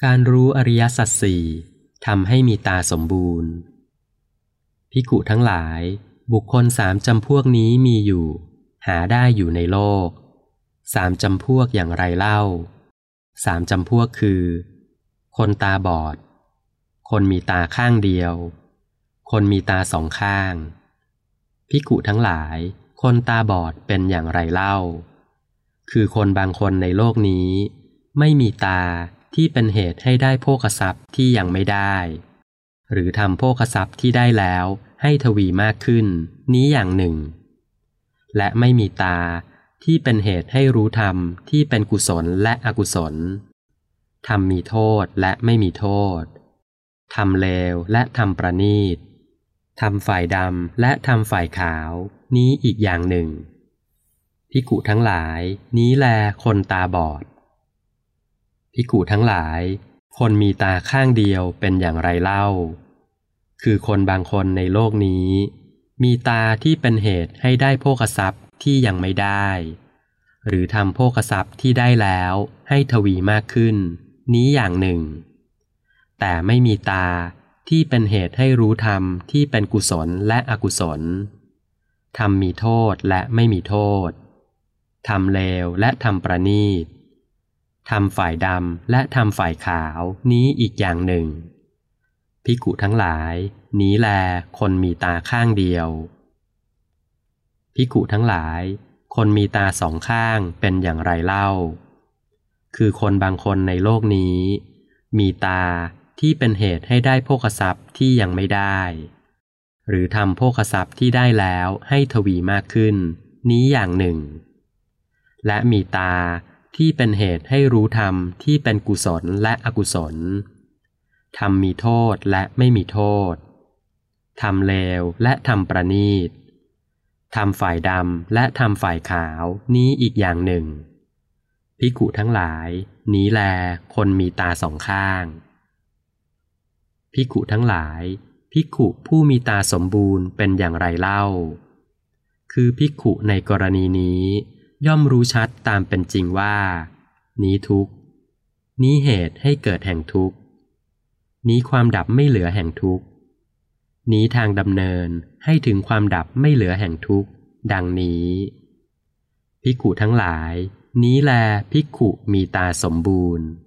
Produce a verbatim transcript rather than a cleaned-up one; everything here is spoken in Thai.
การรู้อริยสัจสี่ทำให้มีตาสมบูรณ์ภิกขุทั้งหลายบุคคลสามจำพวกนี้มีอยู่หาได้อยู่ในโลกสามจำพวกอย่างไรเล่าสามจำพวกคือคนตาบอดคนมีตาข้างเดียวคนมีตาสองข้างภิกขุทั้งหลายคนตาบอดเป็นอย่างไรเล่าคือคนบางคนในโลกนี้ไม่มีตาที่เป็นเหตุให้ได้โภคทรัพย์ที่ยังไม่ได้หรือทำโภคทรัพย์ที่ได้แล้วให้ทวีมากขึ้นนี้อย่างหนึ่งและไม่มีตาที่เป็นเหตุให้รู้ธรรมที่เป็นกุศลและอกุศลธรรมมีโทษและไม่มีโทษธรรมเลวและธรรมประณีตธรรมฝ่ายดำและธรรมฝ่ายขาวนี้อีกอย่างหนึ่งภิกขุทั้งหลายนี้แลคนตาบอดภิกขุทั้งหลายคนมีตาข้างเดียวเป็นอย่างไรเล่าคือคนบางคนในโลกนี้มีตาที่เป็นเหตุให้ได้โภคทรัพย์ที่ยังไม่ได้หรือทำโภคทรัพย์ที่ได้แล้วให้ทวีมากขึ้นนี้อย่างหนึ่งแต่ไม่มีตาที่เป็นเหตุให้รู้ธรรมที่เป็นกุศลและอกุศลธรรมมีโทษและไม่มีโทษธรรมเลวและธรรมประณีตธรรมฝ่ายดำและธรรมฝ่ายขาวนี้อีกอย่างหนึ่งภิกขุทั้งหลายนี้แลคนมีตาข้างเดียวภิกขุทั้งหลายคนมีตาสองข้างเป็นอย่างไรเล่าคือคนบางคนในโลกนี้มีตาที่เป็นเหตุให้ได้โภคทรัพย์ที่ยังไม่ได้หรือทำโภคทรัพย์ที่ได้แล้วให้ทวีมากขึ้นนี้อย่างหนึ่งและมีตาที่เป็นเหตุให้รู้ธรรมที่เป็นกุศลและอกุศลธรรมมีโทษและไม่มีโทษธรรมเลวและธรรมประณีตธรรมฝ่ายดำและธรรมฝ่ายขาวนี้อีกอย่างหนึ่งภิกขุทั้งหลายนี้แลคนมีตาสองข้างภิกขุทั้งหลายภิกขุผู้มีตาสมบูรณ์เป็นอย่างไรเล่าคือภิกขุในกรณีนี้ย่อมรู้ชัดตามเป็นจริงว่านี้ทุกข์นี้เหตุให้เกิดแห่งทุกข์นี้ความดับไม่เหลือแห่งทุกข์นี้ทางดำเนินให้ถึงความดับไม่เหลือแห่งทุกข์ดังนี้ภิกขุทั้งหลายนี้แลภิกขุมีตาสมบูรณ์